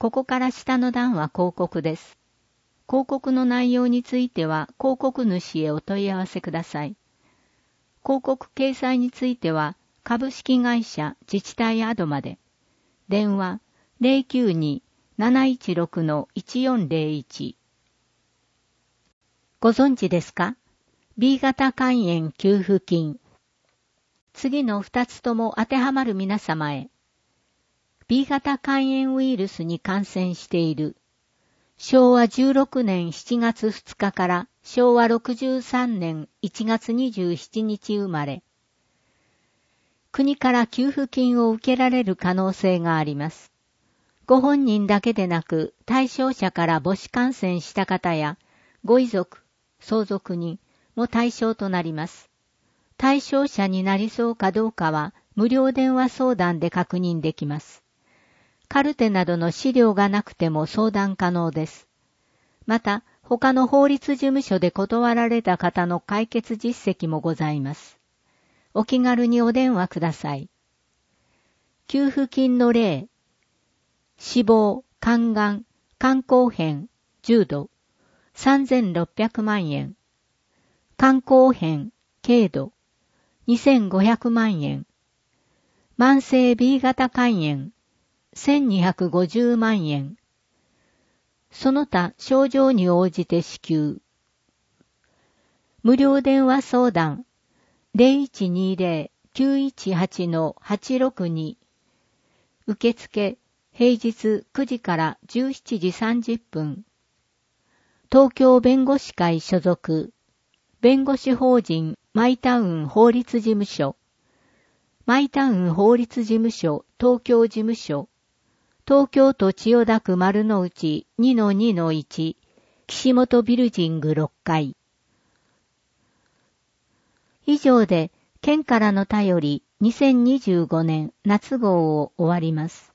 ここから下の段は広告です。広告の内容については広告主へお問い合わせください。広告掲載については株式会社自治体アドまで。電話092-716-1401。ご存知ですか？ B 型肝炎給付金。次の2つとも当てはまる皆様へ。B 型肝炎ウイルスに感染している。昭和16年7月2日から昭和63年1月27日生まれ。国から給付金を受けられる可能性があります。ご本人だけでなく対象者から母子感染した方やご遺族、相続人も対象となります。対象者になりそうかどうかは無料電話相談で確認できます。カルテなどの資料がなくても相談可能です。また、他の法律事務所で断られた方の解決実績もございます。お気軽にお電話ください。給付金の例。死亡、肝がん、肝硬変、重度、3600万円。肝硬変、軽度、2500万円。慢性 B 型肝炎、1250万円。その他症状に応じて支給。無料電話相談 0120-918-862 受付平日9時から17時30分。東京弁護士会所属弁護士法人マイタウン法律事務所マイタウン法律事務所東京事務所東京都千代田区丸の内 2-2-1 岸本ビルジング6階。以上で県からの便り2025年夏号を終わります。